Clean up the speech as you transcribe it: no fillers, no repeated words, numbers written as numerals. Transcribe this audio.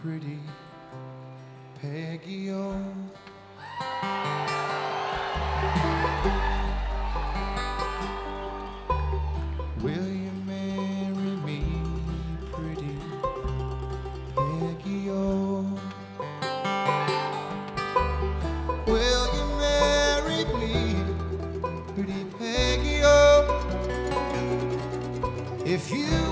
pretty Peggy, oh. Will you marry me, pretty Peggy, oh? Will you marry me, pretty Peggy, oh? If you